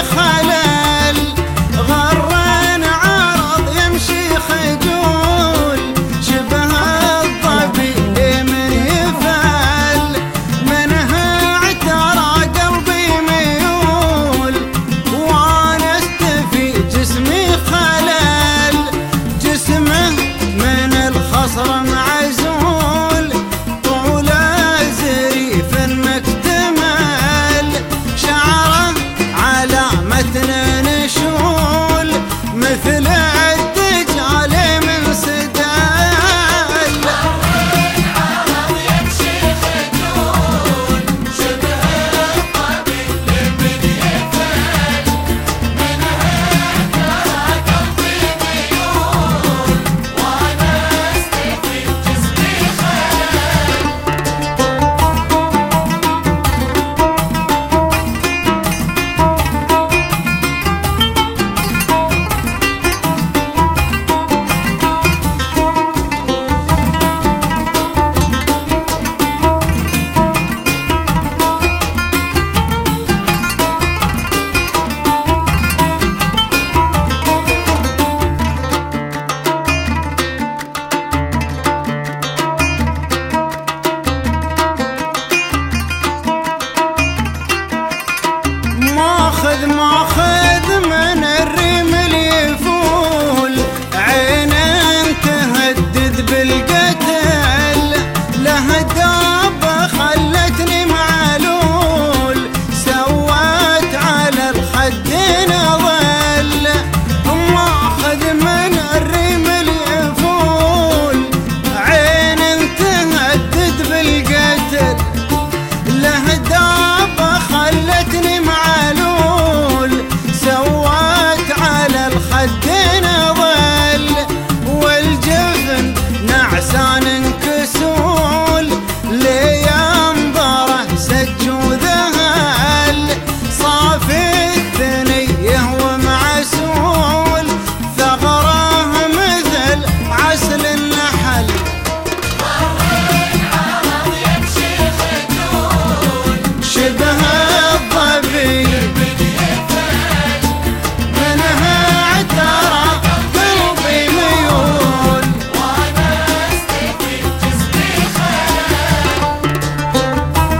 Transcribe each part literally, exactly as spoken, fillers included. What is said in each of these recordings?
خلل، غرن عرض يمشي خجول، شبه الظبي من يفل، منها اعترى قلبي ميول، وانست في جسمي خلل، جسمه من الخصر معزول، طول زريف مكتمل، شعره على متن نشول، مثل الدجال من سدال. العرض يمشي خجول، شبه الظبي من يفل، منها اعترى قلبي ميول، وانست في جسمي خلل. ماخذ ماخذ من الرمل يفول، عين تهدد بالقتل، له داب خلتني معلول، سوت على الخدين اظل. ماخذ من الرمل يفول، عين تهدد بالقتل، له داب خلتني معلول، سوت على الخدين ظل، والجفن نعسان انكسول، لينظره سج وذهل، صافي الثنيه ومعسول، ثغره مثل عسل النحل. العرض يمشي خجول، شبه الظبي من يفل، منها اعترى قلبي ميول، وانست في جسمي خلل.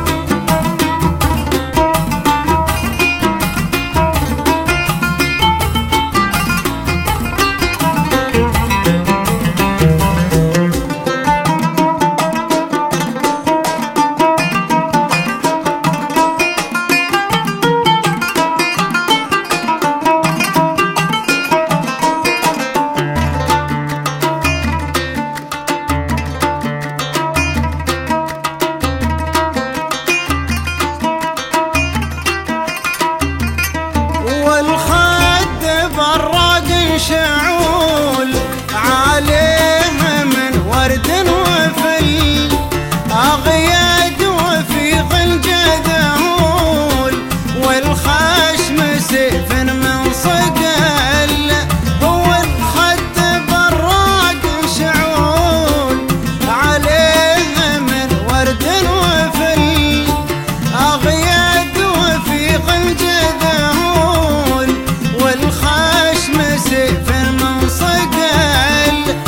والخد براق شعول، عليه من ورد وفل، أغياد وفي غلجة ذهول، والخشم سيف من صقل. هو الخد براق شعول، عليه من ورد وفل، أغياد وفي غلجة ذهول، والخشم سيف من صقل،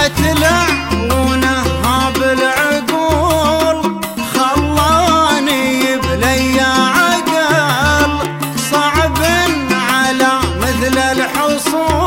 أتلعونه بالعقول، خلاني بلي عقل، صعب على مثل الحصول.